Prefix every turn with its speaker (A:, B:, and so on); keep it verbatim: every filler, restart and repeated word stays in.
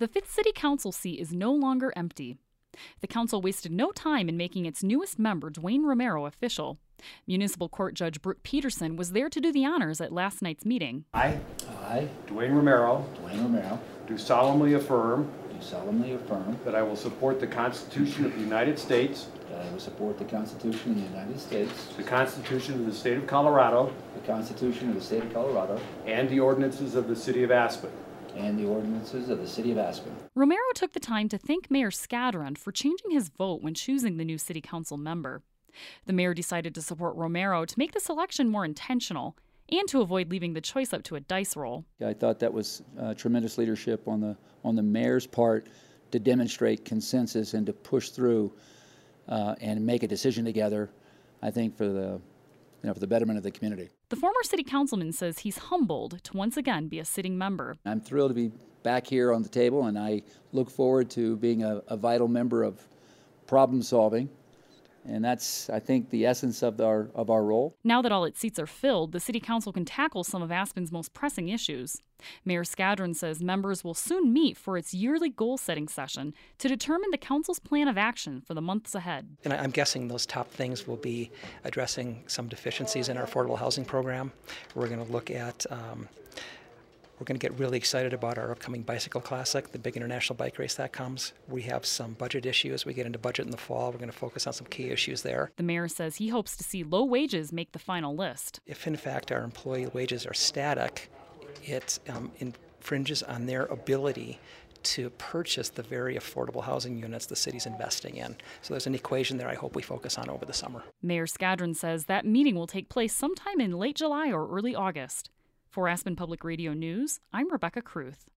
A: The fifth City Council seat is no longer empty. The council wasted no time in making its newest member, Dwayne Romero, official. Municipal Court Judge Brooke Peterson was there to do the honors at last night's meeting.
B: I,
C: I,
B: Dwayne Romero,
C: Dwayne Romero,
B: do solemnly affirm
C: do solemnly affirm
B: that I will support the Constitution of the United States,
C: that I will support the Constitution of the United States,
B: the Constitution of the State of Colorado,
C: the Constitution of the State of Colorado,
B: and the ordinances of the City of Aspen.
C: and the ordinances of the City of Aspen.
A: Romero took the time to thank Mayor Skadron for changing his vote when choosing the new city council member. The mayor decided to support Romero to make the selection more intentional and to avoid leaving the choice up to a dice roll.
D: I thought that was uh, tremendous leadership on the on the mayor's part to demonstrate consensus and to push through uh, and make a decision together, I think, for the you know for the betterment of the community.
A: The former city councilman says he's humbled to once again be a sitting member.
D: I'm thrilled to be back here on the table, and I look forward to being a, a vital member of problem solving. And that's, I think, the essence of our of our role.
A: Now that all its seats are filled, the city council can tackle some of Aspen's most pressing issues. Mayor Skadron says members will soon meet for its yearly goal-setting session to determine the council's plan of action for the months ahead.
E: And I'm guessing those top things will be addressing some deficiencies in our affordable housing program. We're going to look at um, We're going to get really excited about our upcoming Bicycle Classic, the big international bike race that comes. We have some budget issues. We get into budget in the fall. We're going to focus on some key issues there.
A: The mayor says he hopes to see low wages make the final list.
E: If, in fact, our employee wages are static, it um, infringes on their ability to purchase the very affordable housing units the city's investing in. So there's an equation there I hope we focus on over the summer.
A: Mayor Skadron says that meeting will take place sometime in late July or early August. For Aspen Public Radio News, I'm Rebecca Kruth.